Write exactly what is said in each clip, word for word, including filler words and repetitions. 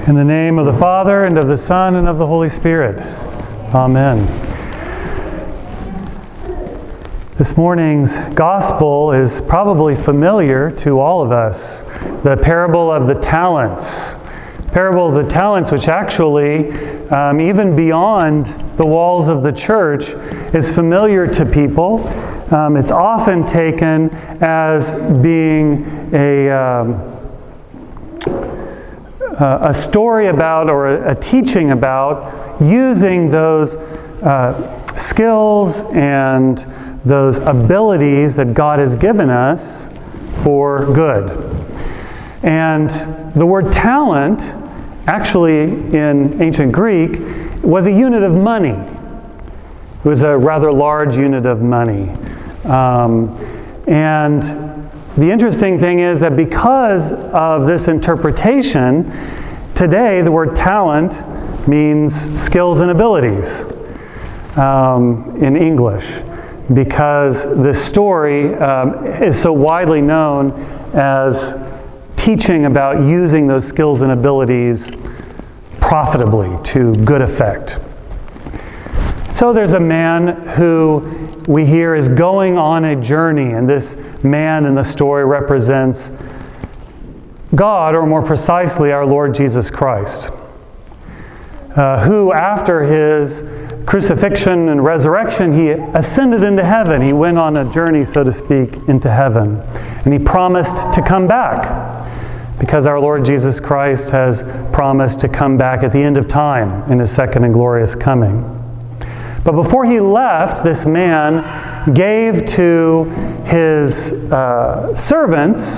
In the name of the Father, and of the Son, and of the Holy Spirit. Amen. This morning's gospel is probably familiar to all of us. The parable of the talents. Parable of the talents, which actually, um, even beyond the walls of the church, is familiar to people. Um, it's often taken as being a... Um, Uh, a story about, or a, a teaching about, using those uh, skills and those abilities that God has given us for good. And the word talent, actually in ancient Greek, was a unit of money. It was a rather large unit of money. Um, and The interesting thing is that because of this interpretation, today the word talent means skills and abilities um, in English, because this story um, is so widely known as teaching about using those skills and abilities profitably to good effect. So there's a man who we hear is going on a journey, and this man in the story represents God, or more precisely, our Lord Jesus Christ, uh, who after his crucifixion and resurrection, he ascended into heaven. He went on a journey, so to speak, into heaven. And he promised to come back, because our Lord Jesus Christ has promised to come back at the end of time in his second and glorious coming. But before he left, this man gave to his uh, servants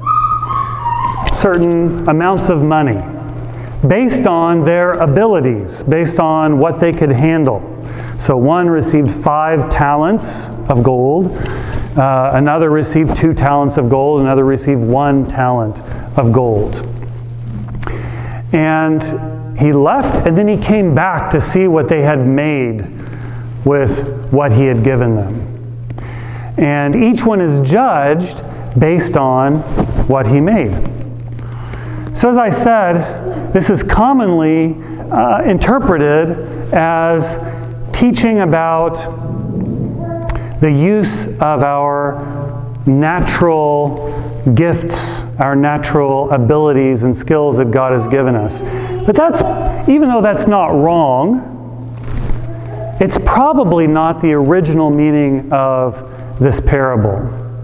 certain amounts of money based on their abilities, based on what they could handle. So one received five talents of gold, uh, another received two talents of gold, another received one talent of gold. And he left, and then he came back to see what they had made with what he had given them. And each one is judged based on what he made. So as I said, this is commonly uh, interpreted as teaching about the use of our natural gifts, our natural abilities and skills that God has given us. But that's, even though that's not wrong, it's probably not the original meaning of this parable.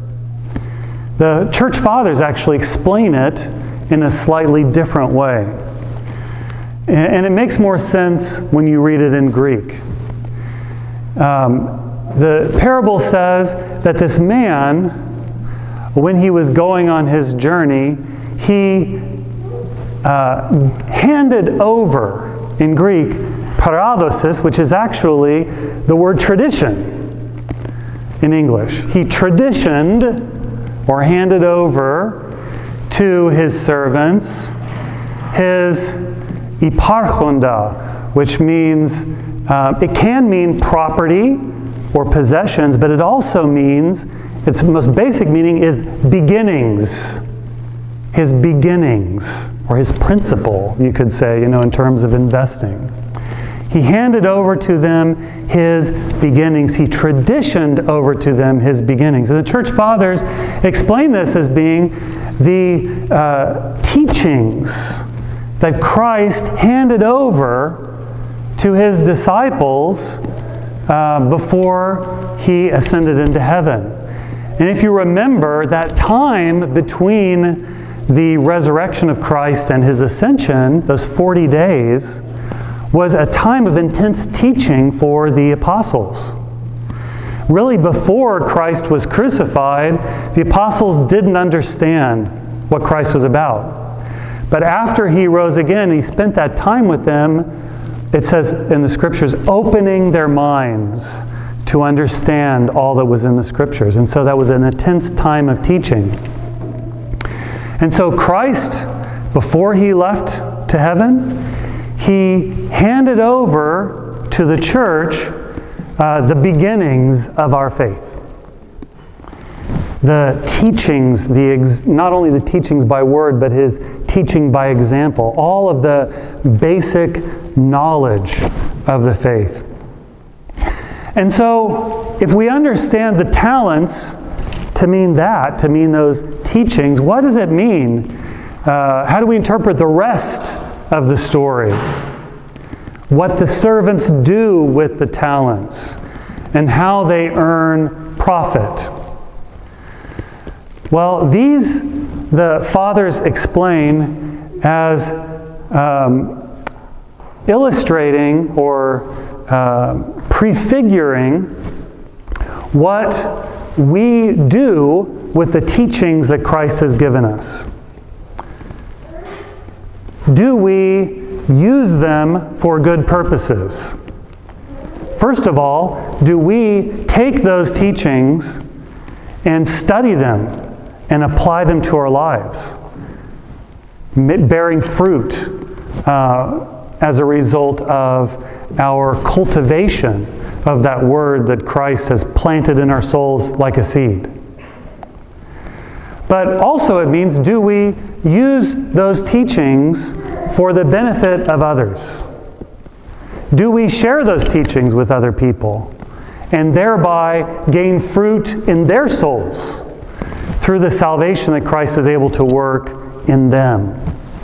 The church fathers actually explain it in a slightly different way. And it makes more sense when you read it in Greek. Um, the parable says that this man, when he was going on his journey, he uh, handed over, in Greek, paradosis, which is actually the word tradition in English. He traditioned, or handed over to his servants, his iparchonda, which means, uh, it can mean property or possessions, but it also means, its most basic meaning is beginnings. His beginnings, or his principle, you could say, you know, in terms of investing. He handed over to them his beginnings. He traditioned over to them his beginnings. And the church fathers explain this as being the uh, teachings that Christ handed over to his disciples uh, before he ascended into heaven. And if you remember, that time between the resurrection of Christ and his ascension, those forty days, was a time of intense teaching for the apostles. Really, before Christ was crucified, the apostles didn't understand what Christ was about. But after he rose again, he spent that time with them, it says in the Scriptures, opening their minds to understand all that was in the Scriptures. And so that was an intense time of teaching. And so Christ, before he left to heaven, he handed over to the church uh, the beginnings of our faith. The teachings, the ex- not only the teachings by word, but his teaching by example, all of the basic knowledge of the faith. And so, if we understand the talents to mean that, to mean those teachings, what does it mean? Uh, how do we interpret the rest of the story? What the servants do with the talents, and how they earn profit. Well, these the fathers explain as um, illustrating or uh, prefiguring what we do with the teachings that Christ has given us. Do we use them for good purposes? First of all, do we take those teachings and study them and apply them to our lives, bearing fruit uh, as a result of our cultivation of that word that Christ has planted in our souls like a seed? But also it means, do we use those teachings for the benefit of others? Do we share those teachings with other people and thereby gain fruit in their souls through the salvation that Christ is able to work in them?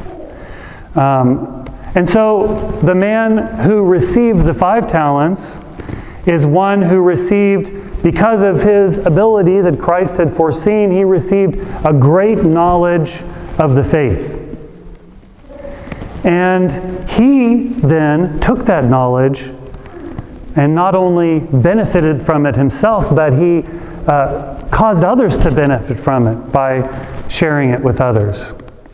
Um, and so the man who received the five talents is one who received, because of his ability that Christ had foreseen, he received a great knowledge of the faith. And he then took that knowledge and not only benefited from it himself, but he uh, caused others to benefit from it by sharing it with others.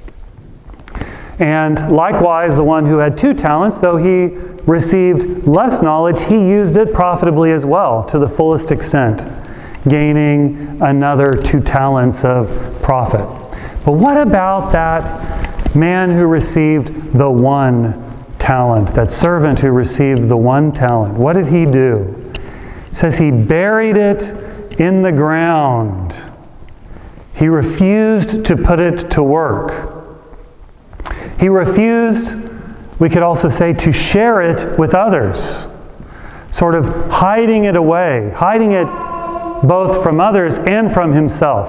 And likewise, the one who had two talents, though he received less knowledge, he used it profitably as well to the fullest extent, gaining another two talents of profit. But what about that man who received the one talent, that servant who received the one talent? What did he do? It says he buried it in the ground. He refused to put it to work. He refused, we could also say, to share it with others, sort of hiding it away, hiding it both from others and from himself.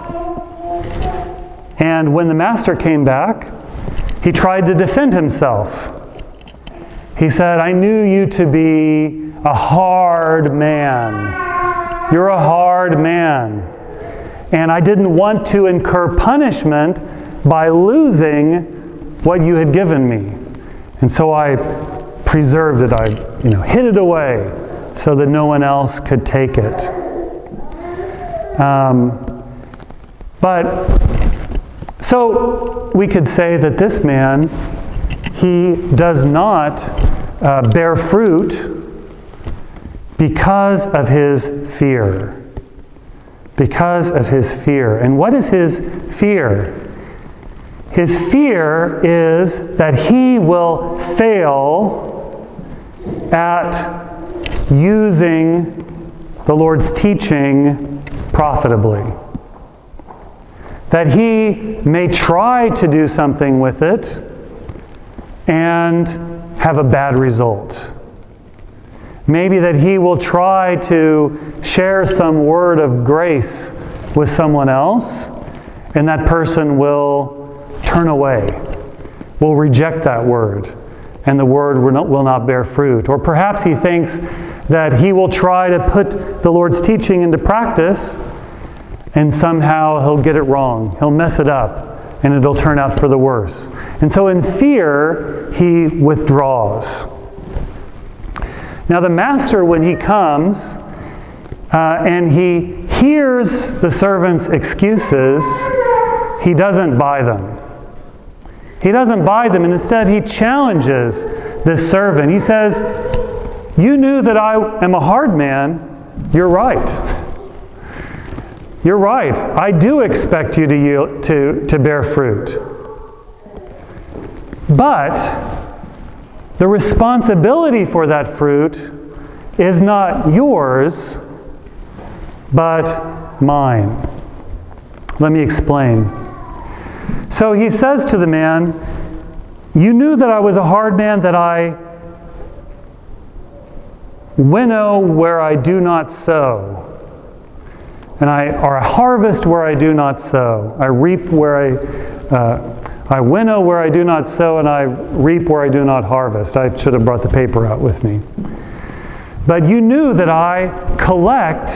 And when the master came back, he tried to defend himself. He said, "I knew you to be a hard man. You're a hard man. And I didn't want to incur punishment by losing what you had given me. And so I preserved it. I, you know, hid it away so that no one else could take it." Um, but so we could say that this man, he does not uh, bear fruit because of his fear. Because of his fear. And what is his fear? His fear is that he will fail at using the Lord's teaching profitably. That he may try to do something with it and have a bad result. Maybe that he will try to share some word of grace with someone else, and that person will turn away, will reject that word, and the word will not, will not bear fruit. Or perhaps he thinks that he will try to put the Lord's teaching into practice, and somehow he'll get it wrong. He'll mess it up, and it'll turn out for the worse. And so in fear, he withdraws. Now the master, when he comes, uh, and he hears the servant's excuses, he doesn't buy them. He doesn't buy them, and instead he challenges this servant. He says, "You knew that I am a hard man. You're right. You're right. I do expect you to yield, to, to bear fruit. But the responsibility for that fruit is not yours, but mine." Let me explain. So he says to the man, you knew that I was a hard man, that I winnow where I do not sow. And I or I harvest where I do not sow. I reap where I uh, I winnow where I do not sow, and I reap where I do not harvest. I should have brought the paper out with me. But you knew that I collect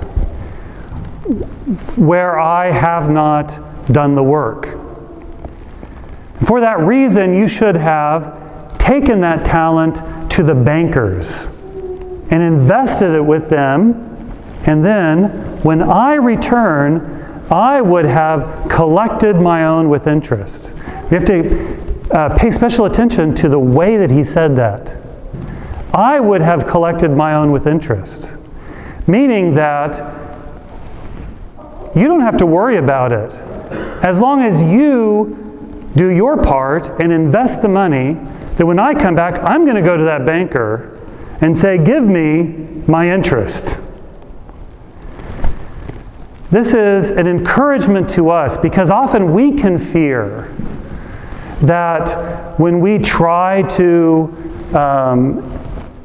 where I have not done the work. For that reason, you should have taken that talent to the bankers and invested it with them, and then when I return, I would have collected my own with interest. We have to uh, pay special attention to the way that he said that. I would have collected my own with interest. Meaning that you don't have to worry about it. As long as you do your part and invest the money, that when I come back, I'm going to go to that banker and say, give me my interest. This is an encouragement to us, because often we can fear that when we try to um,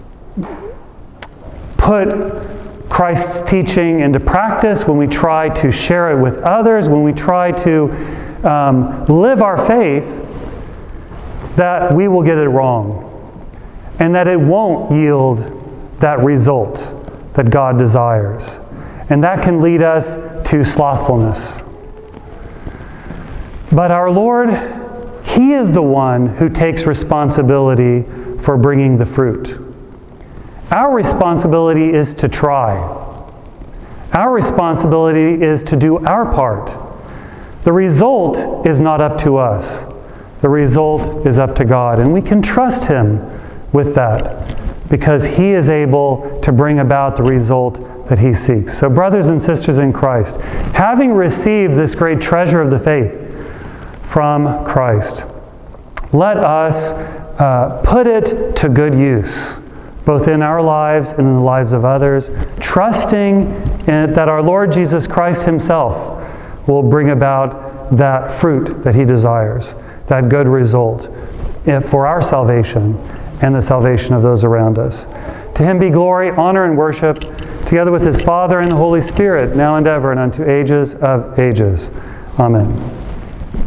put Christ's teaching into practice, when we try to share it with others, when we try to um, live our faith, that we will get it wrong, and that it won't yield that result that God desires. And that can lead us to slothfulness. But our Lord, He is the one who takes responsibility for bringing the fruit. Our responsibility is to try. Our responsibility is to do our part. The result is not up to us. The result is up to God. And we can trust Him with that, because He is able to bring about the result that He seeks. So brothers and sisters in Christ, having received this great treasure of the faith from Christ, let us uh, put it to good use, both in our lives and in the lives of others, trusting in that our Lord Jesus Christ Himself will bring about that fruit that He desires, that good result for our salvation and the salvation of those around us. To Him be glory, honor, and worship, together with His Father and the Holy Spirit, now and ever, and unto ages of ages. Amen.